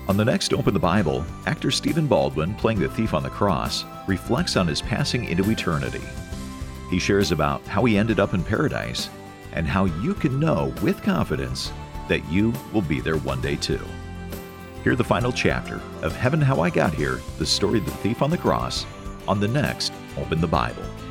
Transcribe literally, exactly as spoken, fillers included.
On the next Open the Bible, actor Stephen Baldwin, playing the thief on the cross, reflects on his passing into eternity. He shares about how he ended up in paradise and how you can know with confidence that you will be there one day too. Hear the final chapter of Heaven How I Got Here, the story of the thief on the cross, on the next Open the Bible.